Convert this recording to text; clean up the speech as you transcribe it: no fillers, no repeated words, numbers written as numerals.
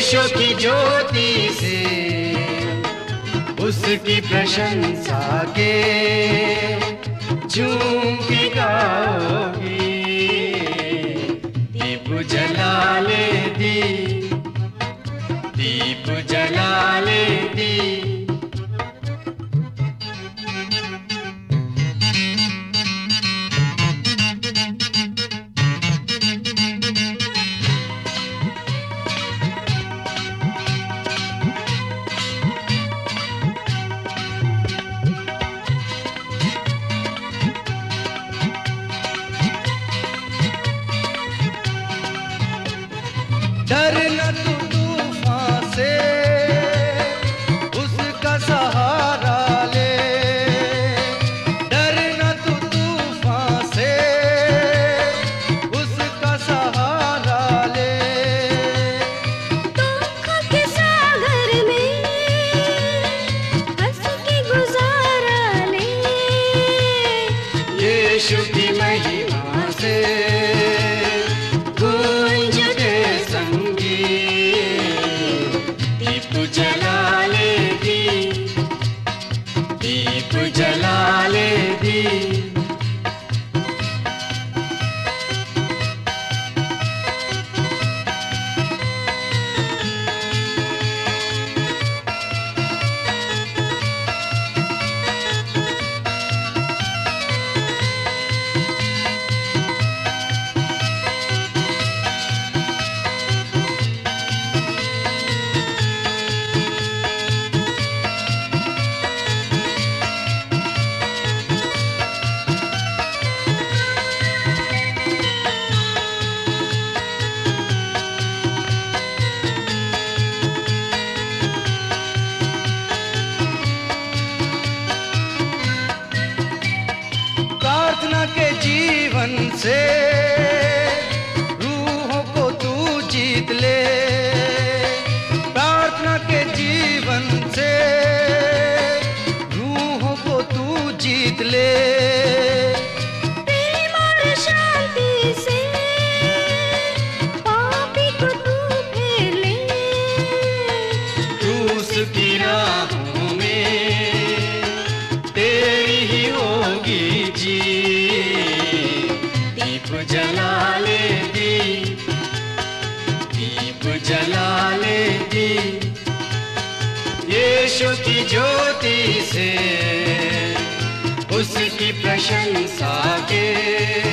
यीशु की ज्योति से उसकी प्रशंसा के झूम के गाओगी। दीप जला ले दीप जला ले डर न तू तूफान से, उसका सहारा ले। डर न तू तूफान से, उसका सहारा ले। दुख के सागर में हंस के गुजारा ले। यीशु की महिमा से जला ले दीप जला ले प्रार्थना के जीवन से रूहों को तू जीत ले। प्रार्थना के जीवन से रूहों को तू जीत ले। प्रेम और शांति से पापी को तू फेर ले। क्रूस की राहों में तेरी ही होगी दीप जला ले दीप जला ले यीशु की ज्योति से उसकी प्रशंसा के